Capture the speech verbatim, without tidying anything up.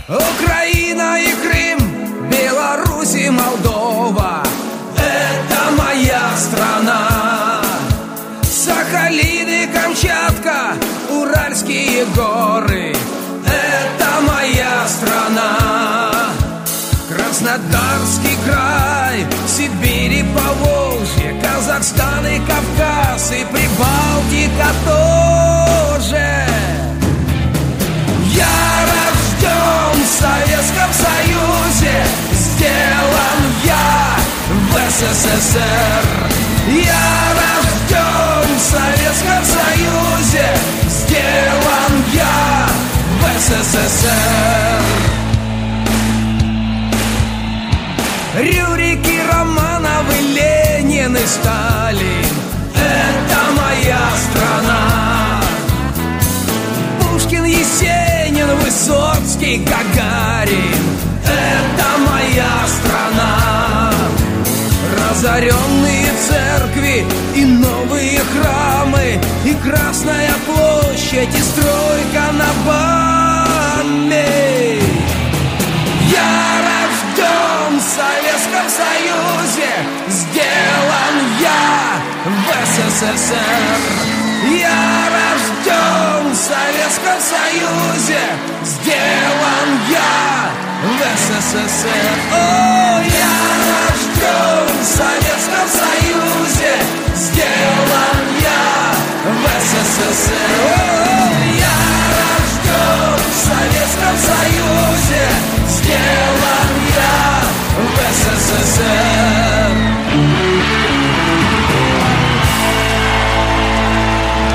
Украина и Крым, Беларусь и Молдова — это моя страна. Сахалин и Камчатка, Уральские горы — это моя страна. Краснодарский край, Сибирь и Поволжье, Казахстан и Кавказ и Прибалтика тоже. Я рожден в Советском Союзе, сделан я в СССР. Я рожден в Советском Союзе, сделан я в СССР. Рюрики, Романовы, Ленин и Сталин — это моя страна. Пушкин, Есенин, Высоцкий, Гагарин — это моя страна. Разоренные церкви и новые храмы, и Красная площадь, и стройка на Баме. Я рожден в Советском Союзе, сделан я в СССР. Я рожден в Советском Союзе, сделан я в СССР. О, я рожден в Советском Союзе, сделан я в СССР.